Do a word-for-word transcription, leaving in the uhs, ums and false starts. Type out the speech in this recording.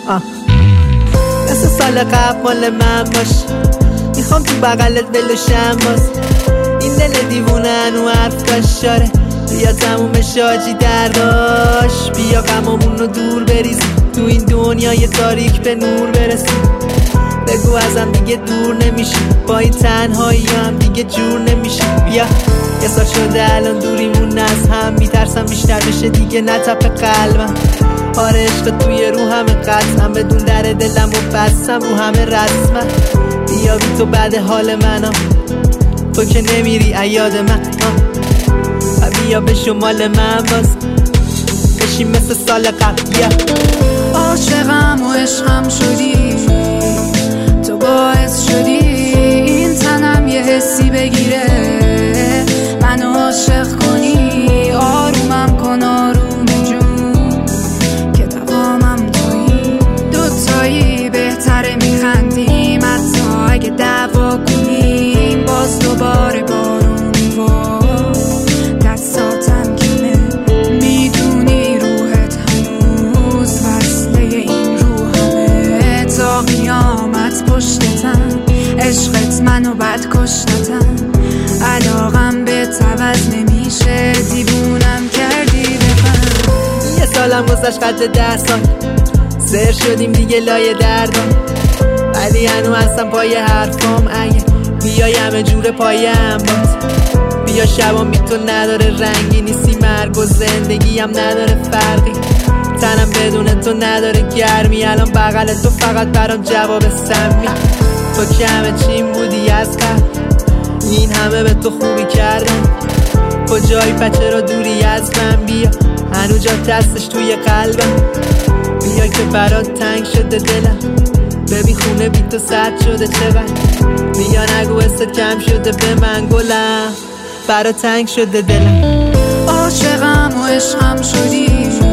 آه مثل سال قبل مال من باش، میخوام تو بغلت بلوشم باز. این دل دیوونه هنو حرف داشت شاره، بیا تموم شاجی درداش. بیا غمامون رو دور بریزیم، تو این دنیای تاریک به نور برسیم. بگو ازم دیگه دور نمیشیم، با این تنهایی هم دیگه جور نمیشیم. بیا یه سال شده الان دوریمون از هم، میترسم بیشتر بشه دیگه نتپ قلبم. آره عشق توی رو همه قطعم، بدون در دلم و بستم رو همه رسمم. بیا بی تو بعد حال منم، تو که نمیری ایاد من. و بیا به شمال من باز، بشیم مثل سال قبل. بیا عاشقم و عشقم شدی، تو باعث شدی این تنم یه حسی بگیره، منو عاشق کنی. آرومم کن آروم جون که دوامم تویی، دوتایی بهتره میخندیم حتی اگه دعوا کنیم. باز دوباره بارونی و دستاتم کمه، میدونی روحت هنوز فصله این روحمه. تا قیامت پشتتم، عشقت منو بد کشتتم. علاقم به عوض نمیشه، دیوونم کردی بفهم. یه سالم گذشت قد ده سال، سر شدیم دیگه لای دردم، ولی هنو هستم پای حرفام. اگه بیای همه جور پایم بات، بیا شبام بی تو نداره رنگی، نیستی مرگ و زندگی هم نداره فرقی. تنم بدون تو نداره گرمی، الان بغل تو فقط برام جواب سمی. تو که همه چیم بودی از قبل، این همه به تو خوبی کردم. کجایی پچه را دوری از من، بیا هنو جا دستش توی قلبم. بیا که برات تنگ شده دلم، ببین خونه بی تو سرد شده چقدر. بیا نگو حست کم شده به من گلم، برات تنگ شده دلم. عاشقم و عشقم شدی،